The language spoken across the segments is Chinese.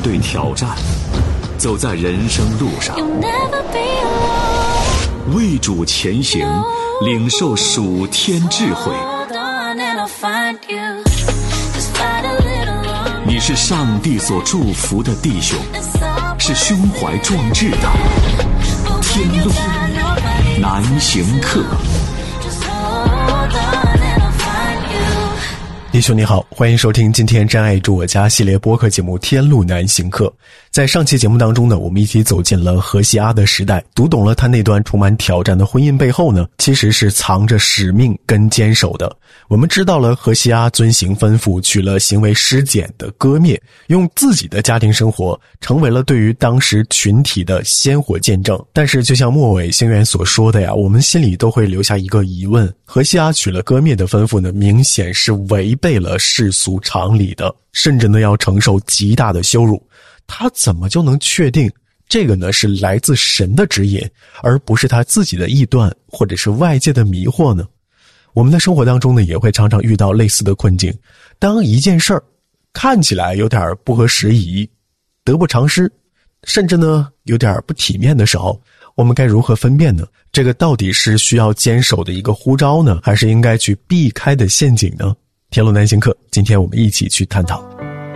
对挑战，走在人生路上，为主前行，领受属天智慧。你是上帝所祝福的弟兄，是胸怀壮志的天路难行客。 弟兄你好，欢迎收听今天真爱住我家系列播客节目《天路难行客》。在上期节目当中呢，我们一起走进了何西阿的时代，读懂了他那段充满挑战的婚姻背后呢，其实是藏着使命跟坚守的。我们知道了何西阿遵行吩咐，取了行为失检的割灭，用自己的家庭生活成为了对于当时群体的鲜活见证。但是就像末尾星源所说的呀，我们心里都会留下一个疑问，何西阿取了割灭的吩咐呢，明显是违背了世俗常理的，甚至呢要承受极大的羞辱。他怎么就能确定这个呢是来自神的指引，而不是他自己的臆断或者是外界的迷惑呢？我们的生活当中呢也会常常遇到类似的困境，当一件事儿看起来有点不合时宜，得不偿失，甚至呢有点不体面的时候，我们该如何分辨呢？这个到底是需要坚守的一个呼召呢，还是应该去避开的陷阱呢？天路难行客，今天我们一起去探讨。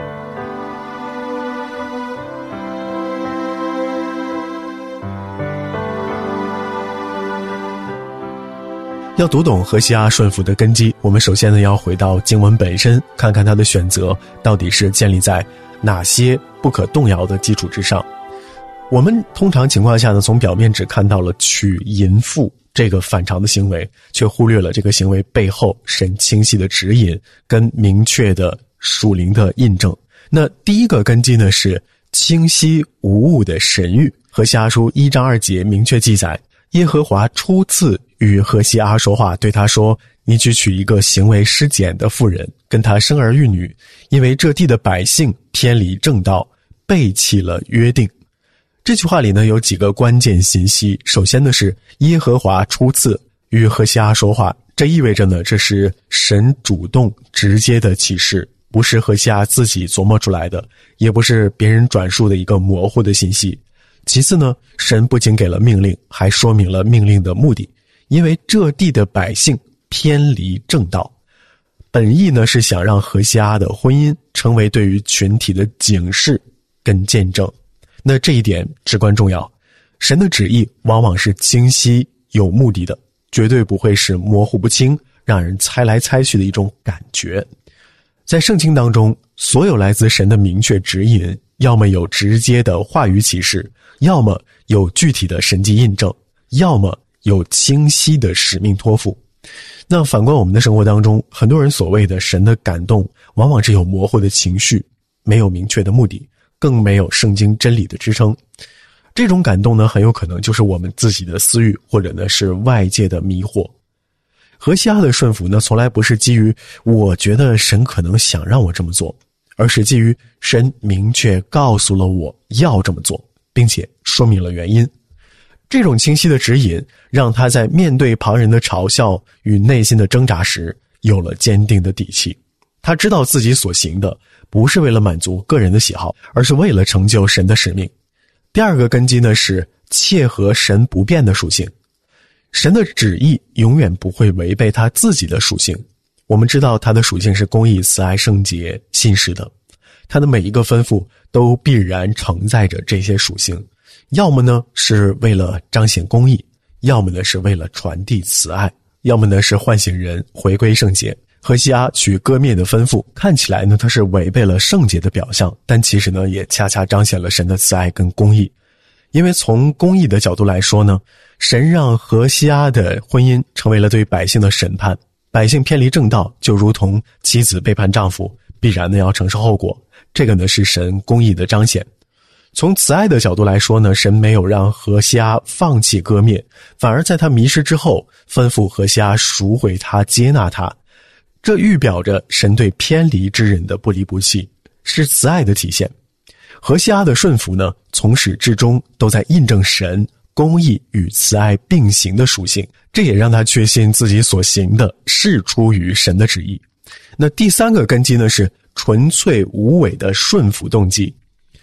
要读懂何西阿顺服的根基，我们首先呢要回到经文本身，看看他的选择到底是建立在哪些不可动摇的基础之上。我们通常情况下呢，从表面只看到了娶淫妇这个反常的行为，却忽略了这个行为背后神清晰的指引跟明确的属灵的印证。那第一个根基呢是清晰无误的神谕。何西阿书1章2节明确记载，耶和华初次与何西阿说话，对他说，你去娶一个行为失检的妇人，跟他生儿育女，因为这地的百姓偏离正道，背弃了约定。这句话里呢有几个关键信息。首先呢是耶和华初次与何西阿说话，这意味着呢这是神主动直接的启示，不是何西阿自己琢磨出来的，也不是别人转述的一个模糊的信息。其次呢，神不仅给了命令，还说明了命令的目的，因为这地的百姓偏离正道。本意呢是想让何西阿的婚姻成为对于群体的警示跟见证。那这一点至关重要，神的旨意往往是清晰有目的的，绝对不会是模糊不清，让人猜来猜去的一种感觉。在圣经当中，所有来自神的明确指引，要么有直接的话语启示，要么有具体的神迹印证，要么有清晰的使命托付。那反观我们的生活当中，很多人所谓的神的感动，往往只有模糊的情绪，没有明确的目的，更没有圣经真理的支撑。这种感动呢，很有可能就是我们自己的私欲，或者呢是外界的迷惑。何西阿的顺服呢，从来不是基于我觉得神可能想让我这么做，而是基于神明确告诉了我要这么做，并且说明了原因。这种清晰的指引让他在面对旁人的嘲笑与内心的挣扎时有了坚定的底气。他知道自己所行的不是为了满足个人的喜好，而是为了成就神的使命。第二个根基呢是切合神不变的属性。神的旨意永远不会违背他自己的属性。我们知道他的属性是公义、慈爱、圣洁、信实的，他的每一个吩咐都必然承载着这些属性，要么呢是为了彰显公义，要么呢是为了传递慈爱，要么呢是唤醒人回归圣洁。何西阿取割灭的吩咐看起来呢他是违背了圣洁的表象，但其实呢也恰恰彰显了神的慈爱跟公义。因为从公义的角度来说呢，神让何西阿的婚姻成为了对百姓的审判，百姓偏离正道，就如同妻子背叛丈夫，必然呢要承受后果，这个呢是神公义的彰显。从慈爱的角度来说呢，神没有让何西阿放弃割灭，反而在他迷失之后吩咐何西阿赎回他，接纳他，这预表着神对偏离之人的不离不弃，是慈爱的体现。何西阿的顺服呢，从始至终都在印证神公义与慈爱并行的属性，这也让他确信自己所行的是出于神的旨意。那第三个根基呢，是纯粹无伪的顺服动机。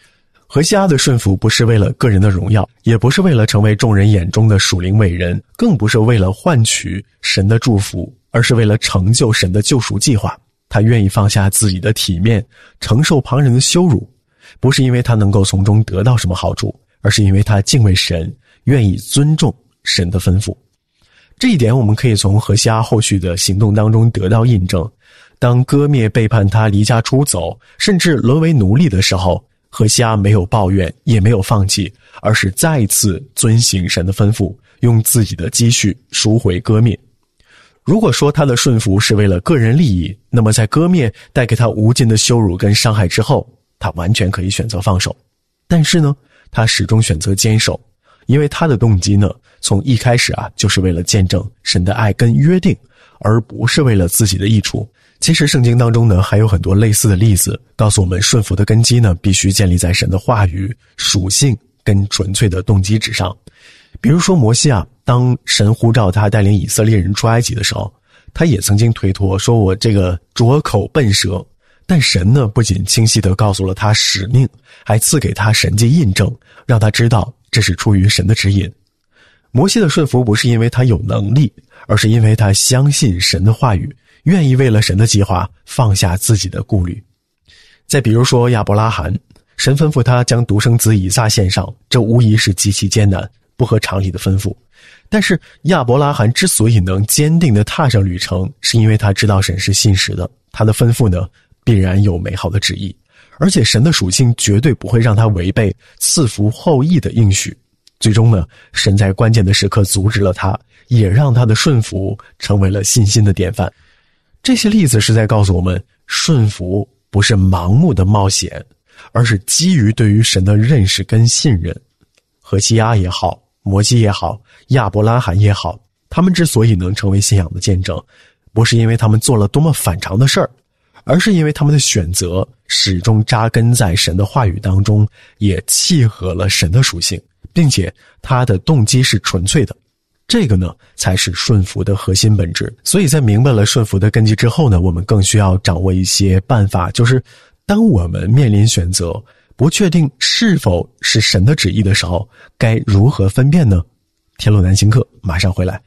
何西阿的顺服不是为了个人的荣耀，也不是为了成为众人眼中的属灵伟人，更不是为了换取神的祝福，而是为了成就神的救赎计划。他愿意放下自己的体面，承受旁人的羞辱，不是因为他能够从中得到什么好处，而是因为他敬畏神，愿意尊重神的吩咐。这一点我们可以从何西阿后续的行动当中得到印证。当歌灭背叛他离家出走，甚至沦为奴隶的时候，何西阿没有抱怨，也没有放弃，而是再一次遵行神的吩咐，用自己的积蓄赎回歌灭。如果说他的顺服是为了个人利益，那么在歌灭带给他无尽的羞辱跟伤害之后，他完全可以选择放手。但是呢，他始终选择坚守，因为他的动机呢，从一开始就是为了见证神的爱跟约定，而不是为了自己的益处。其实圣经当中呢，还有很多类似的例子，告诉我们顺服的根基呢，必须建立在神的话语、属性跟纯粹的动机之上。比如说摩西当神呼召他带领以色列人出埃及的时候，他也曾经推脱说，我这个拙口笨舌。但神呢，不仅清晰地告诉了他使命，还赐给他神迹印证，让他知道这是出于神的指引。摩西的顺服不是因为他有能力，而是因为他相信神的话语，愿意为了神的计划放下自己的顾虑。再比如说亚伯拉罕，神吩咐他将独生子以撒献上，这无疑是极其艰难，不合常理的吩咐。但是亚伯拉罕之所以能坚定地踏上旅程，是因为他知道神是信实的，他的吩咐呢，必然有美好的旨意，而且神的属性绝对不会让他违背赐福后裔的应许。最终呢，神在关键的时刻阻止了他，也让他的顺服成为了信心的典范。这些例子是在告诉我们，顺服不是盲目的冒险，而是基于对于神的认识跟信任。何西阿也好，摩西也好，亚伯拉罕也好，他们之所以能成为信仰的见证，不是因为他们做了多么反常的事儿，而是因为他们的选择始终扎根在神的话语当中，也契合了神的属性，并且他的动机是纯粹的。这个呢，才是顺服的核心本质。所以在明白了顺服的根基之后呢，我们更需要掌握一些办法，就是当我们面临选择，不确定是否是神的旨意的时候，该如何分辨呢？天路南行客马上回来。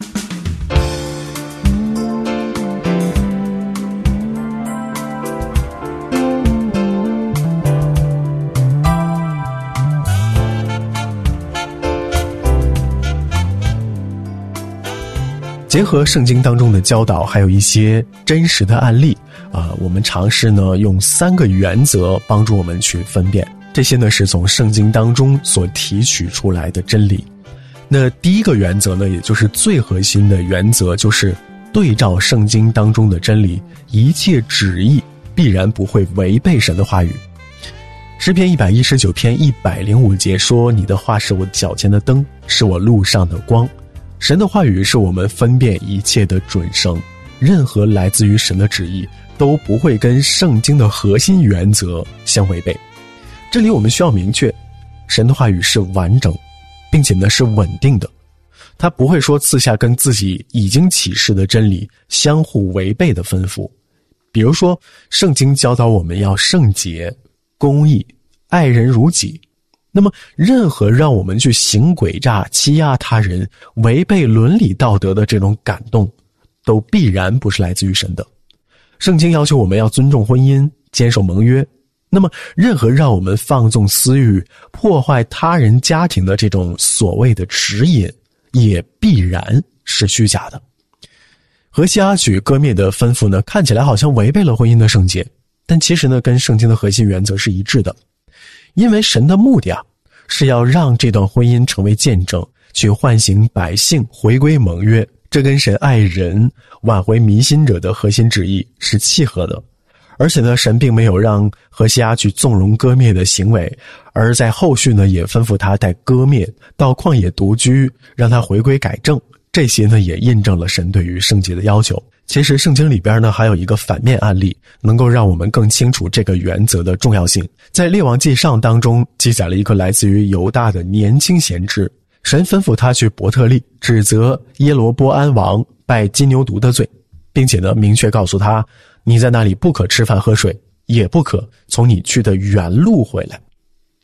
结合圣经当中的教导，还有一些真实的案例我们尝试呢用3个原则帮助我们去分辨。这些呢是从圣经当中所提取出来的真理。那第一个原则呢，也就是最核心的原则，就是对照圣经当中的真理，一切旨意必然不会违背神的话语。诗篇119篇105节说，你的话是我脚前的灯，是我路上的光。神的话语是我们分辨一切的准绳，任何来自于神的旨意都不会跟圣经的核心原则相违背。这里我们需要明确，神的话语是完整，并且呢是稳定的，他不会说赐下跟自己已经启示的真理相互违背的吩咐。比如说，圣经教导我们要圣洁、公义、爱人如己。那么任何让我们去行诡诈、欺压他人、违背伦理道德的这种感动，都必然不是来自于神的。圣经要求我们要尊重婚姻，坚守盟约，那么任何让我们放纵私欲、破坏他人家庭的这种所谓的指引，也必然是虚假的。何西阿举歌灭的吩咐呢，看起来好像违背了婚姻的圣洁，但其实呢跟圣经的核心原则是一致的。因为神的目的是要让这段婚姻成为见证，去唤醒百姓回归盟约，这跟神爱人、挽回迷信者的核心旨意是契合的。而且呢，神并没有让何西阿去纵容歌灭的行为，而在后续呢也吩咐他带歌灭到旷野独居，让他回归改正。这些呢也印证了神对于圣洁的要求。其实圣经里边呢还有一个反面案例，能够让我们更清楚这个原则的重要性。在列王纪上当中记载了一个来自于犹大的年轻先知，神吩咐他去伯特利指责耶罗波安王拜金牛犊的罪，并且呢明确告诉他，你在那里不可吃饭喝水，也不可从你去的原路回来。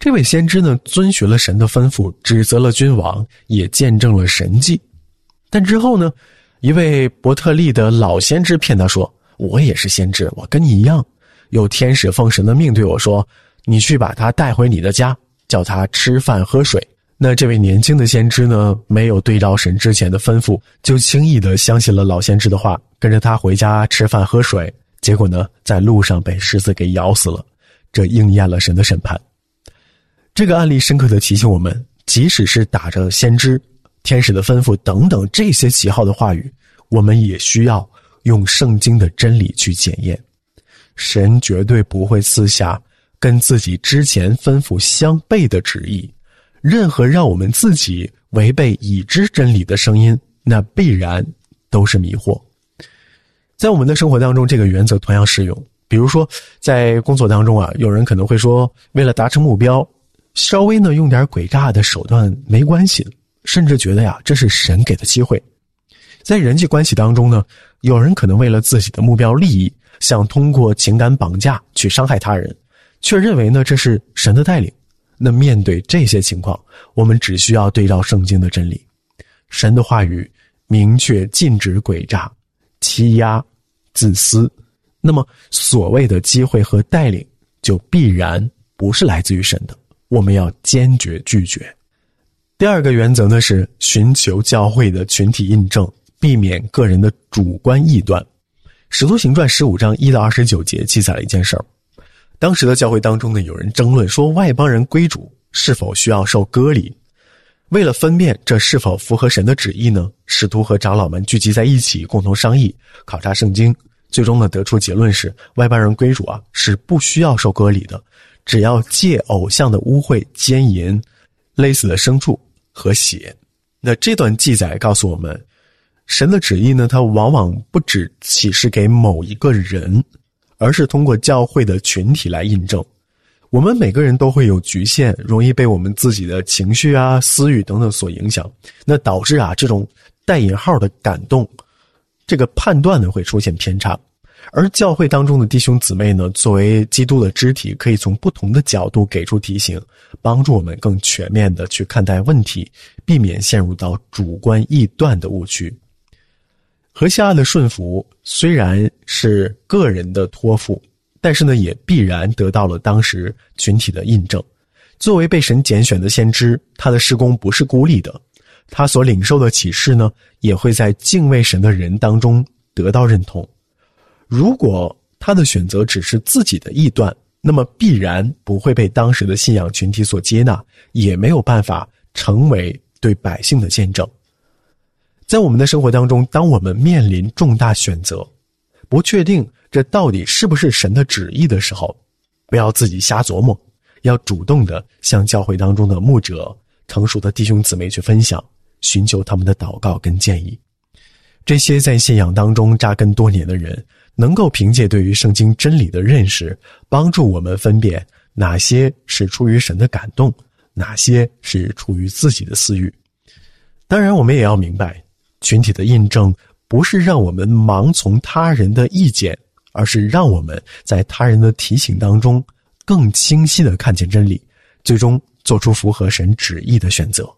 这位先知呢，遵循了神的吩咐，指责了君王，也见证了神迹。但之后呢，一位伯特利的老先知骗他说，我也是先知，我跟你一样，有天使奉神的命对我说，你去把他带回你的家，叫他吃饭喝水。那这位年轻的先知呢，没有对照神之前的吩咐，就轻易地相信了老先知的话，跟着他回家吃饭喝水，结果呢，在路上被狮子给咬死了，这应验了神的审判。这个案例深刻地提醒我们，即使是打着先知、天使的吩咐等等这些旗号的话语，我们也需要用圣经的真理去检验。神绝对不会赐下跟自己之前吩咐相悖的旨意，任何让我们自己违背已知真理的声音，那必然都是迷惑。在我们的生活当中，这个原则同样适用。比如说在工作当中啊，有人可能会说，为了达成目标，稍微呢用点诡诈的手段没关系，甚至觉得呀，这是神给的机会。在人际关系当中呢，有人可能为了自己的目标利益，想通过情感绑架去伤害他人，却认为呢这是神的带领。那面对这些情况，我们只需要对照圣经的真理。神的话语明确禁止诡诈、欺压、自私，那么所谓的机会和带领就必然不是来自于神的，我们要坚决拒绝。第二个原则呢是寻求教会的群体印证，避免个人的主观臆断。使徒行传15章1到29节记载了一件事儿。当时的教会当中呢，有人争论说，外邦人归主是否需要受割礼。为了分辨这是否符合神的旨意呢，使徒和长老们聚集在一起，共同商议考察圣经，最终呢得出结论是，外邦人归主啊是不需要受割礼的，只要借偶像的污秽、奸淫、勒死的牲畜和血。那这段记载告诉我们，神的旨意呢，它往往不只启示给某一个人，而是通过教会的群体来印证。我们每个人都会有局限，容易被我们自己的情绪啊、私欲等等所影响，那导致啊这种带引号的感动，这个判断呢会出现偏差。而教会当中的弟兄姊妹呢，作为基督的肢体，可以从不同的角度给出提醒，帮助我们更全面的去看待问题，避免陷入到主观臆断的误区。何西阿的顺服虽然是个人的托付，但是呢，也必然得到了当时群体的印证。作为被神拣选的先知，他的事工不是孤立的，他所领受的启示呢，也会在敬畏神的人当中得到认同。如果他的选择只是自己的臆断，那么必然不会被当时的信仰群体所接纳，也没有办法成为对百姓的见证。在我们的生活当中，当我们面临重大选择，不确定这到底是不是神的旨意的时候，不要自己瞎琢磨，要主动的向教会当中的牧者、成熟的弟兄姊妹去分享，寻求他们的祷告跟建议。这些在信仰当中扎根多年的人，能够凭借对于圣经真理的认识，帮助我们分辨哪些是出于神的感动，哪些是出于自己的私欲。当然我们也要明白，群体的印证不是让我们盲从他人的意见，而是让我们在他人的提醒当中更清晰地看见真理，最终做出符合神旨意的选择。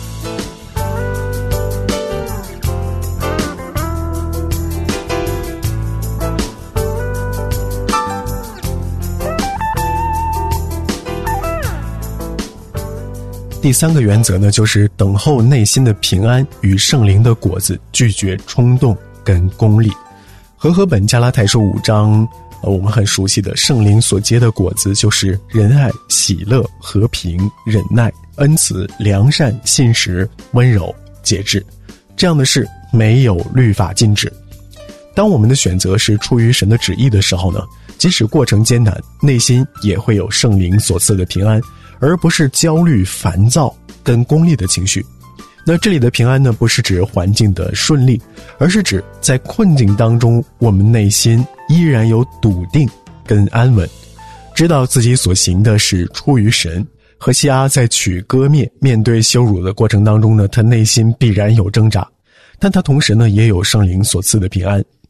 第三个原则呢，就是等候内心的平安与圣灵的果子，拒绝冲动跟功利。和合本加拉太书5章，我们很熟悉的圣灵所结的果子，就是仁爱、喜乐、和平、忍耐、恩慈、良善、信实、温柔、节制。这样的事没有律法禁止。当我们的选择是出于神的旨意的时候呢，即使过程艰难，内心也会有圣灵所赐的平安，而不是焦虑、烦躁跟功利的情绪。那这里的平安呢，不是指环境的顺利，而是指在困境当中，我们内心依然有笃定跟安稳，知道自己所行的是出于神。何西阿在取割灭、面对羞辱的过程当中呢，他内心必然有挣扎，但他同时呢，也有圣灵所赐的平安。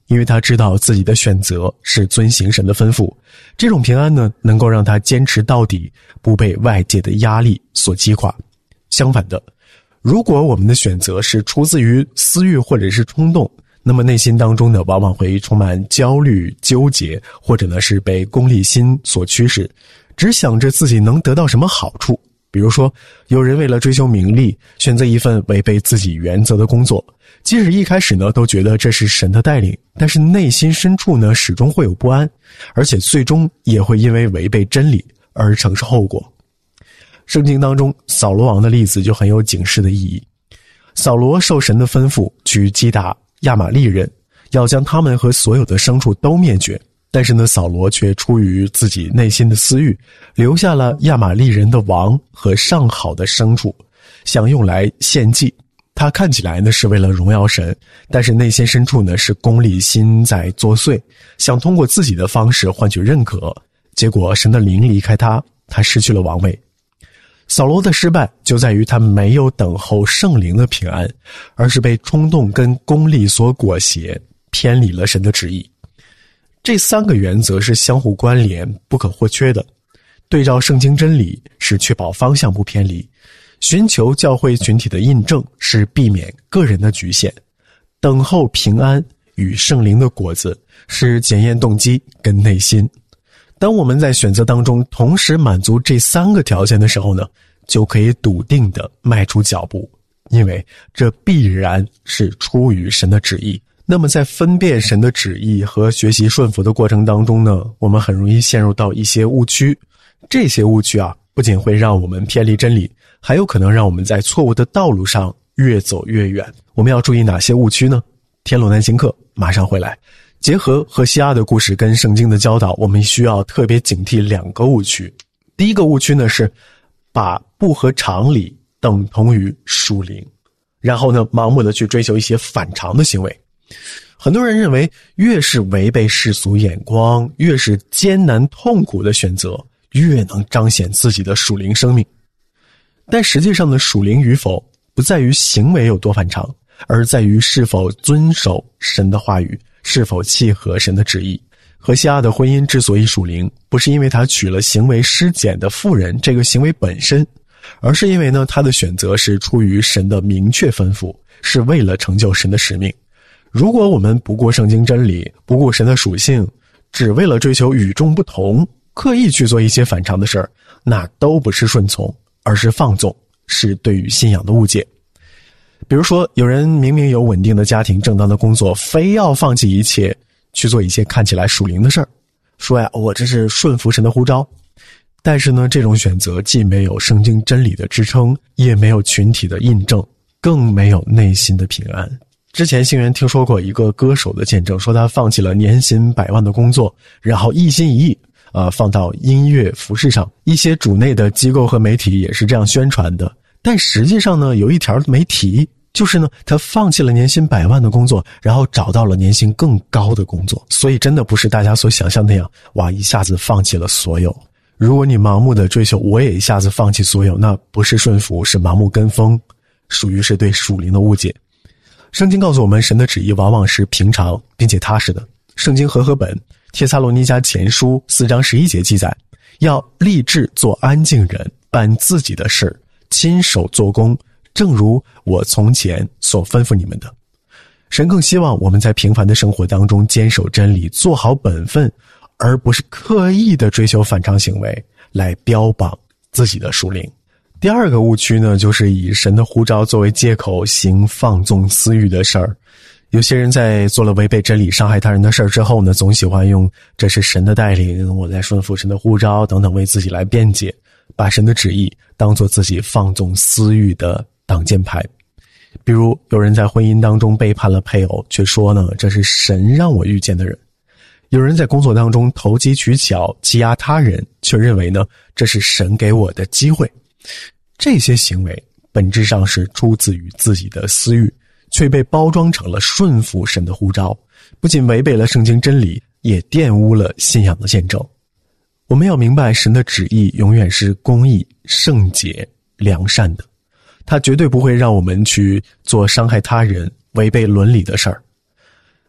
因为他知道自己的选择是遵行神的吩咐。这种平安呢，能够让他坚持到底，不被外界的压力所击垮。相反的，如果我们的选择是出自于私欲或者是冲动，那么内心当中呢，往往会充满焦虑、纠结，或者呢是被功利心所驱使，只想着自己能得到什么好处。比如说，有人为了追求名利，选择一份违背自己原则的工作，即使一开始呢都觉得这是神的带领，但是内心深处呢始终会有不安，而且最终也会因为违背真理而承受后果。圣经当中扫罗王的例子就很有警示的意义。扫罗受神的吩咐去击打亚玛力人，要将他们和所有的牲畜都灭绝，但是呢，扫罗却出于自己内心的私欲，留下了亚玛力人的王和上好的牲畜，想用来献祭。他看起来呢是为了荣耀神，但是内心深处呢是功利心在作祟，想通过自己的方式换取认可。结果神的灵离开他，他失去了王位。扫罗的失败就在于他没有等候圣灵的平安，而是被冲动跟功利所裹挟，偏离了神的旨意。这三个原则是相互关联、不可或缺的。对照圣经真理是确保方向不偏离，寻求教会群体的印证是避免个人的局限，等候平安与圣灵的果子是检验动机跟内心。当我们在选择当中同时满足这三个条件的时候呢，就可以笃定地迈出脚步，因为这必然是出于神的旨意。那么在分辨神的旨意和学习顺服的过程当中呢，我们很容易陷入到一些误区。这些误区啊，不仅会让我们偏离真理，还有可能让我们在错误的道路上越走越远。我们要注意哪些误区呢？天路难行客马上回来。结合何西阿的故事跟圣经的教导，我们需要特别警惕两个误区。第一个误区呢是把不合常理等同于属灵，然后呢盲目的去追求一些反常的行为。很多人认为越是违背世俗眼光，越是艰难痛苦的选择，越能彰显自己的属灵生命。但实际上的属灵与否不在于行为有多反常，而在于是否遵守神的话语，是否契合神的旨意。何西阿的婚姻之所以属灵，不是因为他娶了行为失检的妇人这个行为本身，而是因为呢他的选择是出于神的明确吩咐，是为了成就神的使命。如果我们不顾圣经真理，不顾神的属性，只为了追求与众不同，刻意去做一些反常的事儿，那都不是顺从，而是放纵，是对于信仰的误解。比如说，有人明明有稳定的家庭、正当的工作，非要放弃一切去做一些看起来属灵的事儿，说呀，我这是顺服神的呼召。但是呢，这种选择既没有圣经真理的支撑，也没有群体的印证，更没有内心的平安。之前星源听说过一个歌手的见证，说他放弃了年薪100万的工作，然后一心一意放到音乐服饰上。一些主内的机构和媒体也是这样宣传的，但实际上呢，有一条没提，就是呢，他放弃了年薪100万的工作，然后找到了年薪更高的工作。所以真的不是大家所想象那样，哇，一下子放弃了所有。如果你盲目的追求，我也一下子放弃所有，那不是顺服，是盲目跟风，属于是对属灵的误解。圣经告诉我们，神的旨意往往是平常并且踏实的。圣经和合本帖撒罗尼迦前书4章11节记载，要立志做安静人，办自己的事，亲手做工，正如我从前所吩咐你们的。神更希望我们在平凡的生活当中坚守真理，做好本分，而不是刻意的追求反常行为来标榜自己的属灵。第二个误区呢，就是以神的呼召作为借口行放纵私欲的事儿。有些人在做了违背真理、伤害他人的事儿之后呢，总喜欢用这是神的带领，我在顺服神的呼召等等为自己来辩解，把神的旨意当作自己放纵私欲的挡箭牌。比如有人在婚姻当中背叛了配偶，却说呢，这是神让我遇见的人。有人在工作当中投机取巧，欺压他人，却认为呢，这是神给我的机会。这些行为本质上是出自于自己的私欲，却被包装成了顺服神的呼召，不仅违背了圣经真理，也玷污了信仰的见证。我们要明白，神的旨意永远是公义、圣洁、良善的，他绝对不会让我们去做伤害他人、违背伦理的事儿。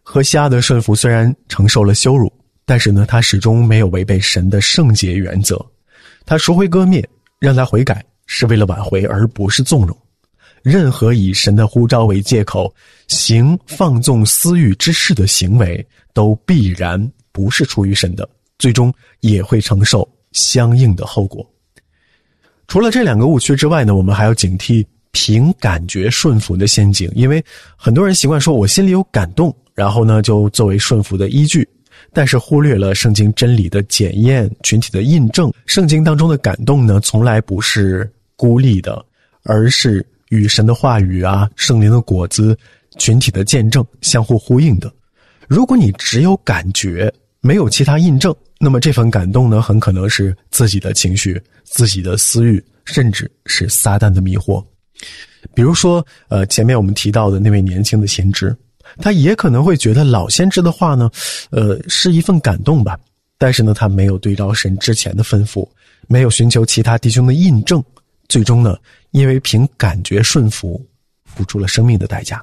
何西阿的顺服虽然承受了羞辱，但是呢，他始终没有违背神的圣洁原则。他赎回歌灭，让他悔改，是为了挽回，而不是纵容。任何以神的呼召为借口行放纵私欲之事的行为，都必然不是出于神的，最终也会承受相应的后果。除了这两个误区之外呢，我们还要警惕凭感觉顺服的陷阱。因为很多人习惯说我心里有感动，然后呢就作为顺服的依据，但是忽略了圣经真理的检验、群体的印证。圣经当中的感动呢，从来不是孤立的，而是与神的话语啊、圣灵的果子、群体的见证相互呼应的。如果你只有感觉，没有其他印证，那么这份感动呢，很可能是自己的情绪、自己的私欲，甚至是撒旦的迷惑。比如说前面我们提到的那位年轻的先知，他也可能会觉得老先知的话呢是一份感动吧，但是呢他没有对照神之前的吩咐，没有寻求其他弟兄的印证，最终呢因为凭感觉顺服，付出了生命的代价。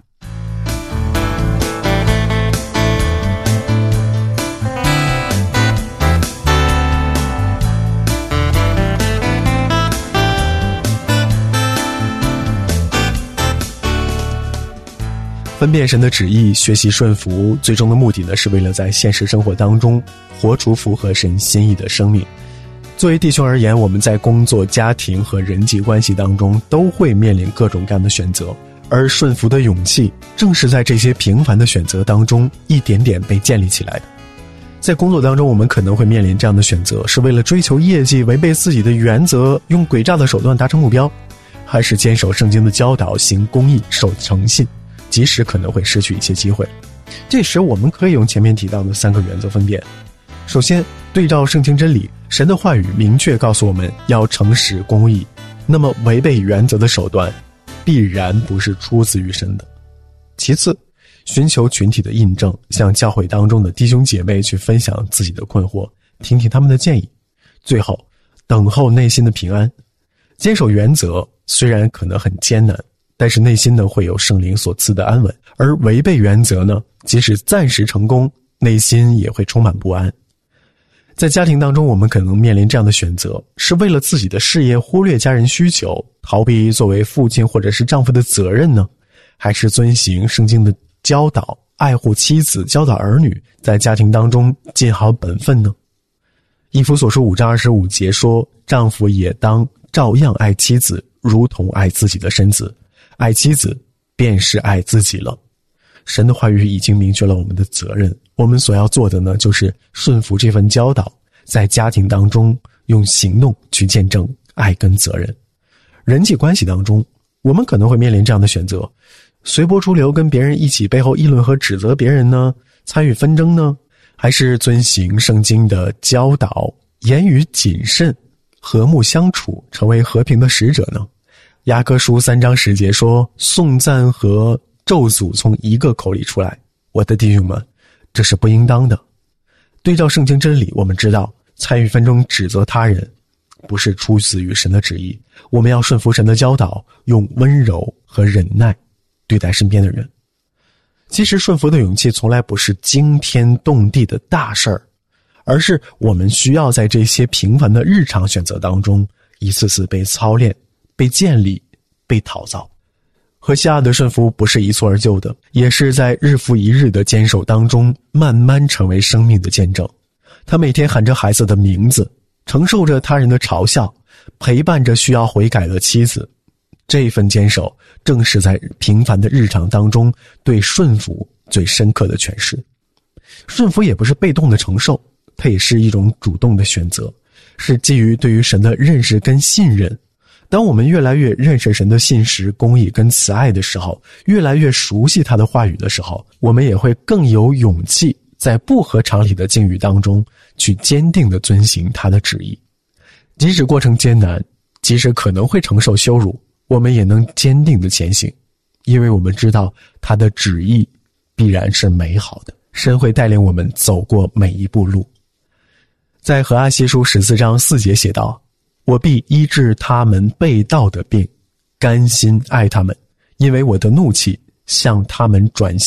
分辨神的旨意，学习顺服，最终的目的呢，是为了在现实生活当中活出符合神心意的生命。作为弟兄而言，我们在工作、家庭和人际关系当中都会面临各种各样的选择，而顺服的勇气正是在这些平凡的选择当中一点点被建立起来的。在工作当中，我们可能会面临这样的选择，是为了追求业绩，违背自己的原则，用诡诈的手段达成目标，还是坚守圣经的教导，行公义，守诚信，即使可能会失去一些机会。这时我们可以用前面提到的3个原则分辨。首先，对照圣经真理，神的话语明确告诉我们要诚实公义，那么违背原则的手段必然不是出自于神的。其次，寻求群体的印证，向教会当中的弟兄姐妹去分享自己的困惑，听听他们的建议。最后，等候内心的平安。坚守原则虽然可能很艰难，但是内心呢会有圣灵所赐的安稳，而违背原则呢，即使暂时成功，内心也会充满不安。在家庭当中，我们可能面临这样的选择，是为了自己的事业忽略家人需求，逃避作为父亲或者是丈夫的责任呢？还是遵行圣经的教导，爱护妻子，教导儿女，在家庭当中尽好本分呢？以弗所书5章25节说，丈夫也当照样爱妻子，如同爱自己的身子，爱妻子便是爱自己了。神的话语已经明确了我们的责任，我们所要做的呢，就是顺服这份教导，在家庭当中用行动去见证爱跟责任。人际关系当中，我们可能会面临这样的选择，随波逐流，跟别人一起背后议论和指责别人呢，参与纷争呢，还是遵行圣经的教导，言语谨慎，和睦相处，成为和平的使者呢？雅各书3章10节说，颂赞和咒诅从一个口里出来，我的弟兄们，这是不应当的。对照圣经真理，我们知道参与纷争指责他人不是出自于神的旨意，我们要顺服神的教导，用温柔和忍耐对待身边的人。其实顺服的勇气从来不是惊天动地的大事儿，而是我们需要在这些平凡的日常选择当中一次次被操练，被建立，被陶造。何西阿的顺服不是一蹴而就的，也是在日复一日的坚守当中慢慢成为生命的见证。他每天喊着孩子的名字，承受着他人的嘲笑，陪伴着需要悔改的妻子。这份坚守正是在平凡的日常当中对顺服最深刻的诠释。顺服也不是被动的承受，它也是一种主动的选择，是基于对于神的认识跟信任。当我们越来越认识神的信实、公义跟慈爱的时候，越来越熟悉他的话语的时候，我们也会更有勇气在不合常理的境遇当中去坚定地遵行他的旨意。即使过程艰难，即使可能会承受羞辱，我们也能坚定地前行，因为我们知道他的旨意必然是美好的，神会带领我们走过每一步路。在何阿西书14章4节写道，我必医治他们背道的病，甘心爱他们，因为我的怒气向他们转消，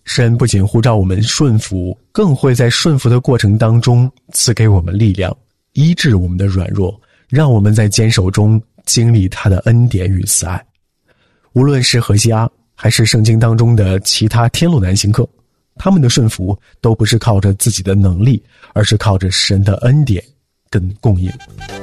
神不仅呼召我们顺服，更会在顺服的过程当中赐给我们力量，医治我们的软弱，让我们在坚守中经历他的恩典与慈爱。无论是何西阿还是圣经当中的其他天路男行客，他们的顺服都不是靠着自己的能力，而是靠着神的恩典跟供应。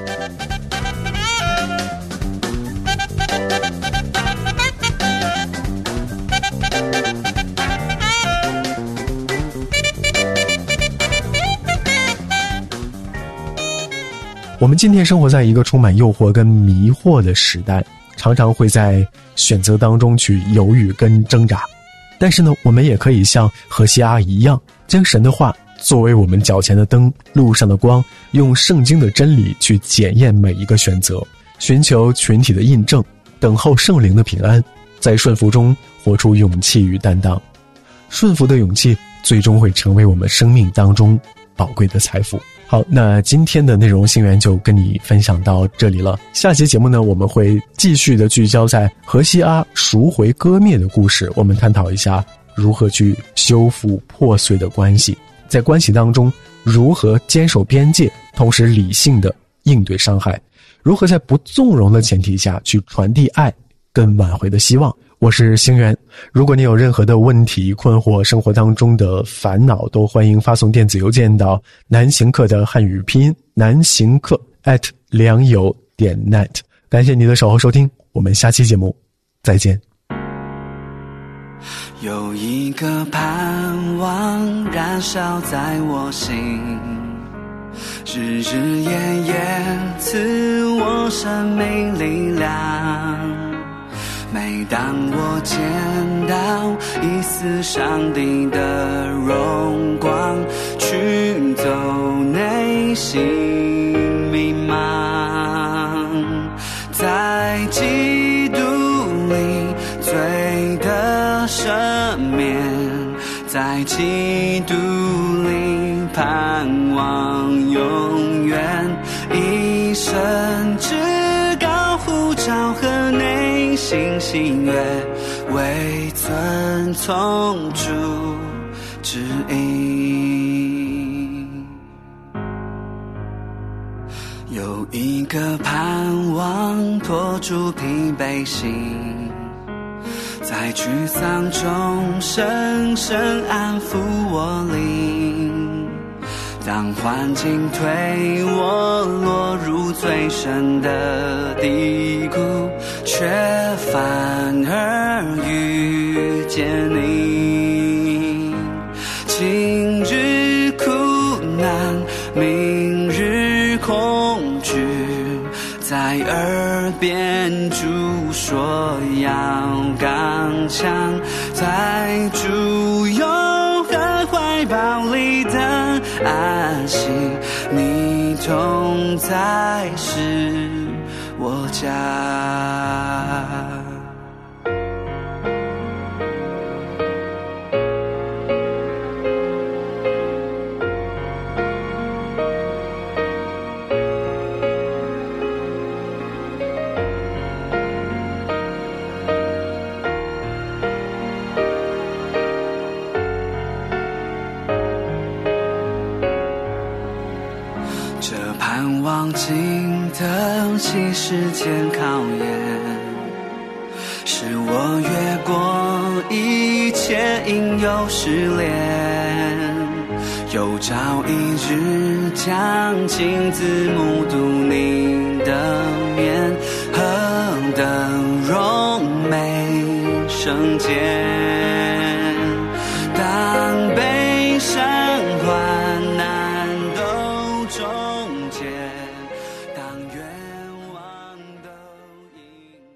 我们今天生活在一个充满诱惑跟迷惑的时代，常常会在选择当中去犹豫跟挣扎。但是呢，我们也可以像何西阿一样，将神的话作为我们脚前的灯，路上的光，用圣经的真理去检验每一个选择，寻求群体的印证，等候圣灵的平安，在顺服中活出勇气与担当。顺服的勇气最终会成为我们生命当中宝贵的财富。好，那今天的内容星源就跟你分享到这里了。下期节目呢，我们会继续的聚焦在何西阿赎回割灭的故事，我们探讨一下如何去修复破碎的关系，在关系当中如何坚守边界，同时理性的应对伤害，如何在不纵容的前提下去传递爱跟挽回的希望。我是星源，如果你有任何的问题、困惑、生活当中的烦恼，都欢迎发送电子邮件到南行客的汉语拼音南行客@良友.net。感谢你的守候收听，我们下期节目再见。 有一个盼望燃烧在我心，日日夜夜赐我生命力量。每当我见到一丝上帝的荣光，驱走内心迷茫，在基督里罪的赦免，在基督里盼望永远，一生至高呼召和内心喜悦，为遵从主旨意。有一个盼望托住疲惫心，在沮丧中深深安抚我灵。当环境推我落入最深的低谷，却反而遇见你。今日苦难，明日恐惧，在耳边主说要刚强，在主永恒怀抱里的安息，你同在是我家。这盼望经得起时间考验，是我越过一切因由试炼，有朝一日将亲自目睹你的面，何等荣美圣洁。